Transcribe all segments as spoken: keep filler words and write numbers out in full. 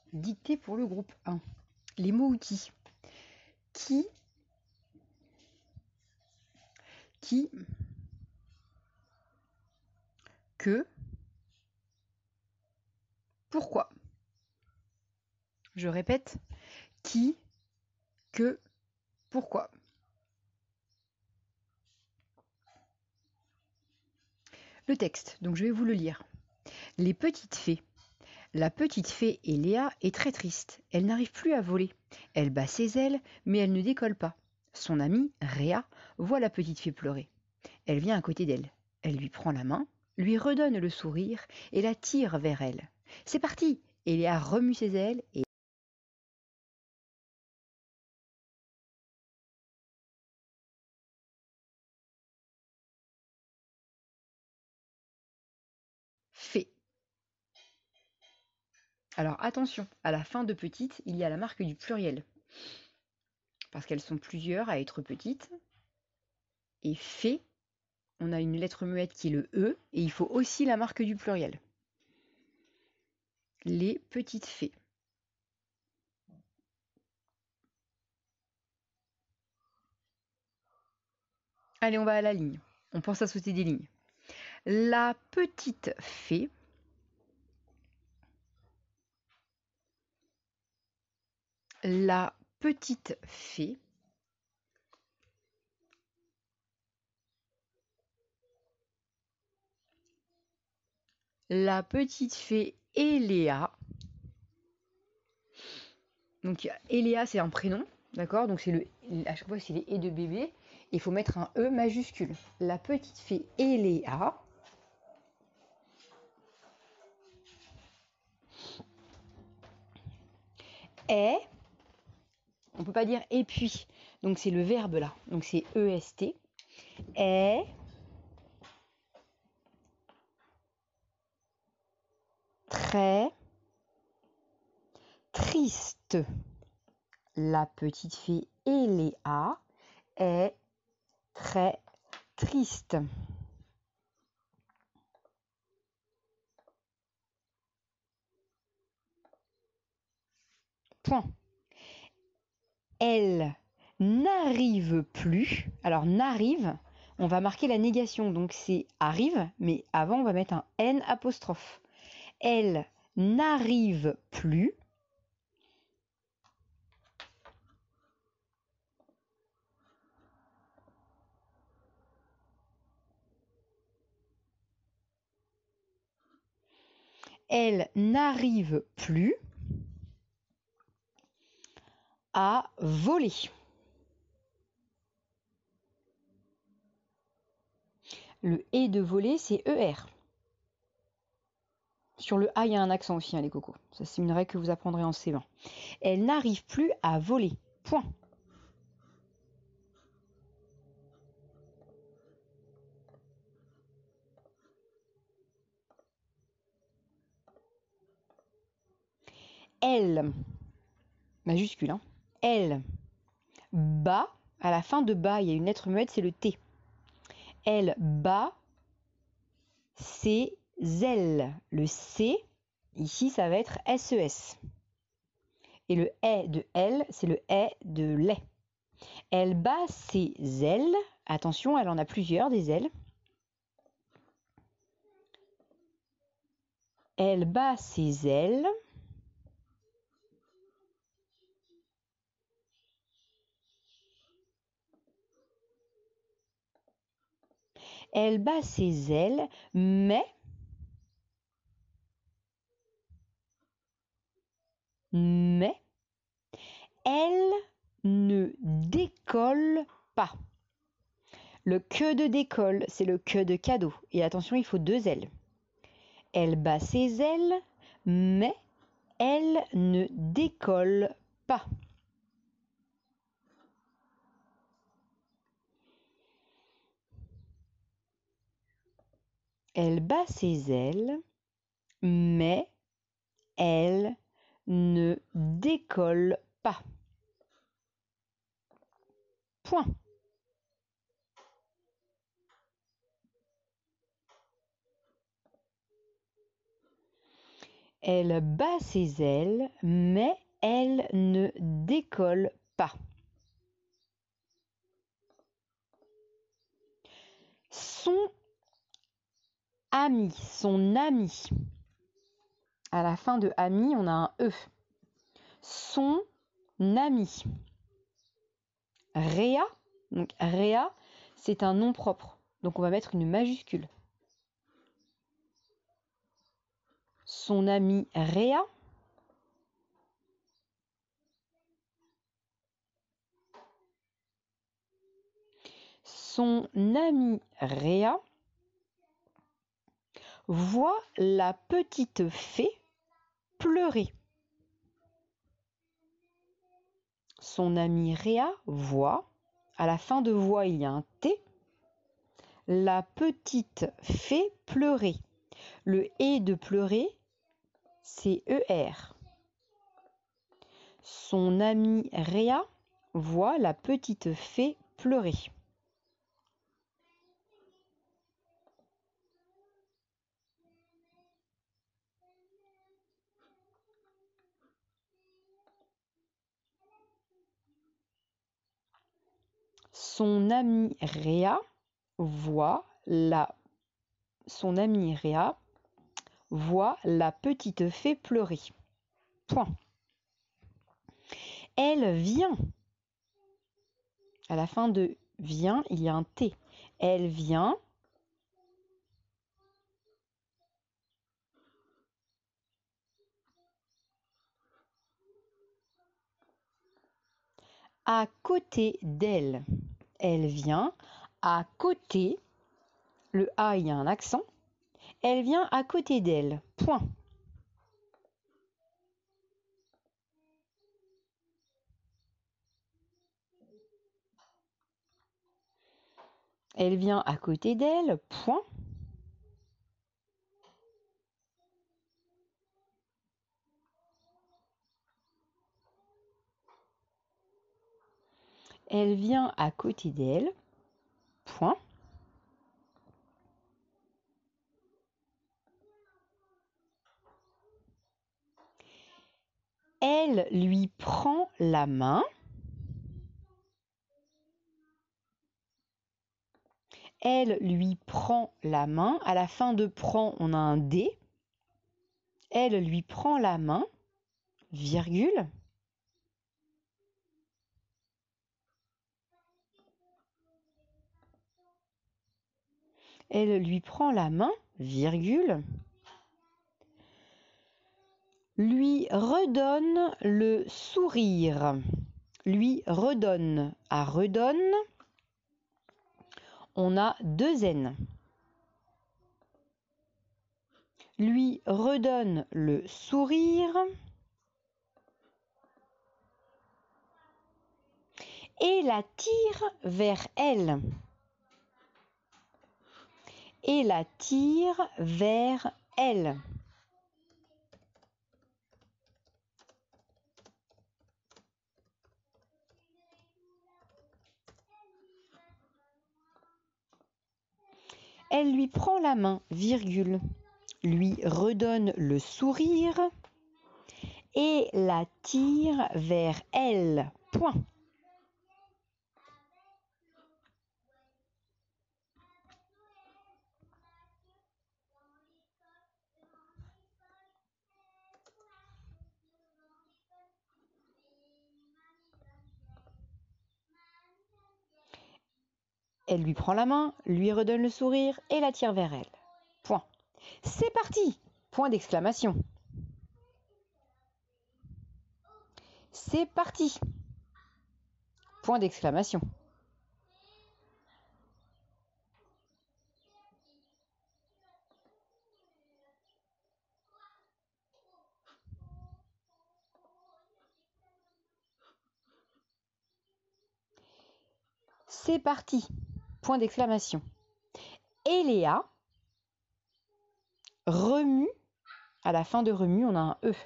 Dictée pour le groupe un. Les mots outils. Qui, qui, que, pourquoi. Je répète, qui, que, pourquoi. Le texte, donc je vais vous le lire. Les petites fées. La petite fée Eléa est très triste. Elle n'arrive plus à voler. Elle bat ses ailes, mais elle ne décolle pas. Son amie, Réa, voit la petite fée pleurer. Elle vient à côté d'elle. Elle lui prend la main, lui redonne le sourire et la tire vers elle. C'est parti! Eléa remue ses ailes et fait. Alors attention, à la fin de petite, il y a la marque du pluriel. Parce qu'elles sont plusieurs à être petites. Et fait, on a une lettre muette qui est le E, et il faut aussi la marque du pluriel. Les petites fées. Allez, on va à la ligne. On pense à sauter des lignes. La petite fée La petite fée La petite fée Eléa. Donc Eléa, c'est un prénom, d'accord? Donc c'est le, à chaque fois c'est les et de bébé. Il faut mettre un E majuscule. La petite fée Eléa est, on peut pas dire et puis, donc c'est le verbe là, donc c'est E S T, est très triste. La petite fée Eléa est très triste. Point. Elle n'arrive plus. Alors n'arrive, on va marquer la négation, donc c'est arrive, mais avant on va mettre un N apostrophe. Elle n'arrive plus. Elle n'arrive plus à voler. Le et de voler, c'est E R. Sur le A, il y a un accent aussi, hein, les cocos. Ça, c'est une règle que vous apprendrez en C vingt. Elle n'arrive plus à voler. Point. Elle, majuscule, hein. Elle bat, à la fin de bas, il y a une lettre muette, c'est le T. Elle bat ses ailes. Le C, ici, ça va être S E S. Et le E de elle, c'est le E de lait. Elle bat ses ailes. Attention, elle en a plusieurs, des ailes. Elle bat ses ailes. Elle bat ses ailes, mais mais elle ne décolle pas. Le que de décolle, c'est le que de cadeau. Et attention, il faut deux ailes. Elle bat ses ailes, mais elle ne décolle pas. Elle bat ses ailes, mais elle ne décolle pas. Point. Elle bat ses ailes, mais elle ne décolle pas. Son ami, son ami. À la fin de ami, on a un E. Son ami. Réa, donc Réa, c'est un nom propre. Donc on va mettre une majuscule. Son ami Réa. Son ami Réa voit la petite fée pleurer. Son ami Réa voit, à la fin de voix il y a un T, la petite fée pleurer. Le et de pleurer, c'est E R. Son ami Réa voit la petite fée pleurer. Son ami Réa voit la son ami Réa voit la petite fée pleurer. Point. Elle vient. À la fin de vient, il y a un T. Elle vient. À côté d'elle. Elle vient à côté. Le A, il y a un accent. Elle vient à côté d'elle. Point. Elle vient à côté d'elle. Point. Elle vient à côté d'elle. Point. Elle lui prend la main. Elle lui prend la main. À la fin de prend, on a un D. Elle lui prend la main, virgule. Elle lui prend la main, virgule. Lui redonne le sourire. Lui redonne. À redonne, on a deux N. Lui redonne le sourire. Et la tire vers elle. Et la tire vers elle. Elle lui prend la main, virgule. Lui redonne le sourire et la tire vers elle. Point. Elle lui prend la main, lui redonne le sourire et la tire vers elle. Point. C'est parti! Point d'exclamation. C'est parti! Point d'exclamation. C'est parti! Point d'exclamation. Eléa remue, à la fin de remue, on a un E.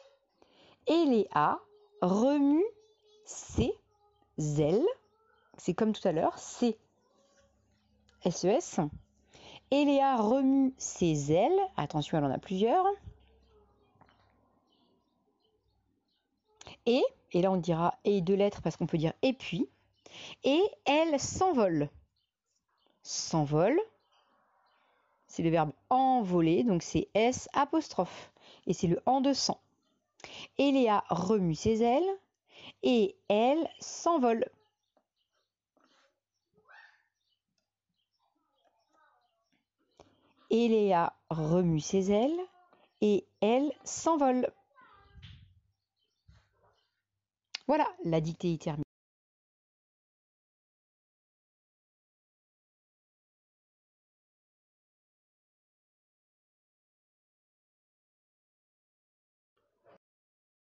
Eléa remue ses ailes, c'est comme tout à l'heure, c'est S E S. Eléa remue ses ailes, attention, elle en a plusieurs. et, et là on dira et deux lettres parce qu'on peut dire et puis, et elle s'envole. S'envole, c'est le verbe envoler, donc c'est S apostrophe, et c'est le en de sang. Et Léa remue ses ailes, et elle s'envole. Et Léa remue ses ailes, et elle s'envole. Voilà, la dictée est terminée.